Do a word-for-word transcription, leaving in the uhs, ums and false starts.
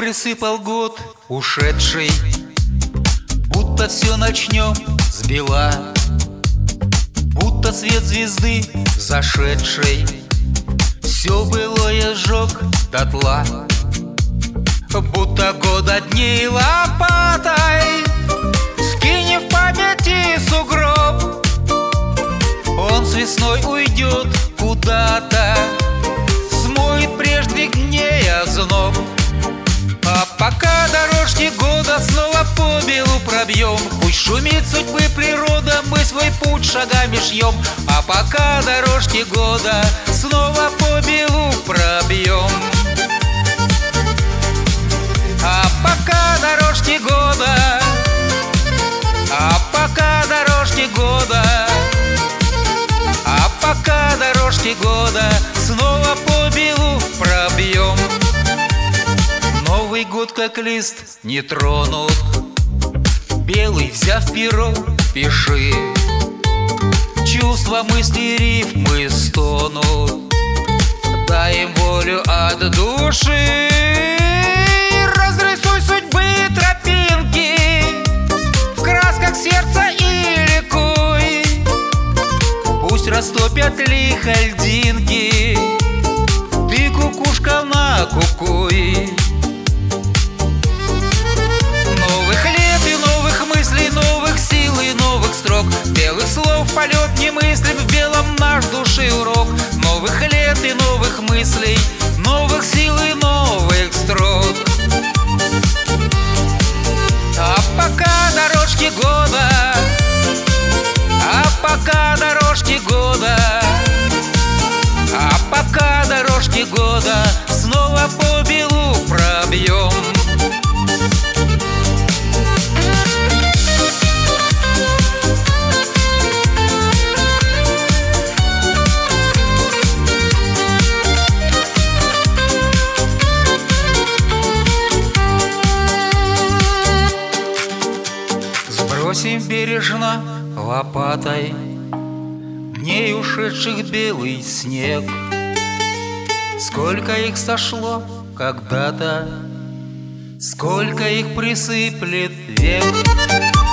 присыпал год ушедший, будто все начнем с бела, будто свет звезды зашедшей все былое сжег дотла, будто года дней лопатой скинь в памяти сугроб. Он с весной уйдет куда-то, смоет прежних дней озноб. А пока дорожки года снова по белу пробьем, пусть шумит судьбы природа, мы свой путь шагами шьем. А пока дорожки года снова по белу пробьем. А пока дорожки года, а пока дорожки года, а пока дорожки года снова по белу пробьем. Новый год как лист не тронут, белый взяв перо пиши. Чувства, мысли, рифмы стонут, дай им волю от души. Разрисуй судьбы тропинки в красках сердца и ликуй. Пусть растопят лихо льдинки, ты, кукушка, накукуй. Новых лет и новых мыслей, новых сил и новых строк, белых слов полет немыслим, в белом наш души урок. Новых лет и новых мыслей, новых сил и новых строк. А пока дорожки года, а пока дорожки года, а пока дорожки года снова по белу пробьем. Сбросим бережно лопатой дней ушедших белый снег. Сколько их сошло когда-то, сколько их присыплет век.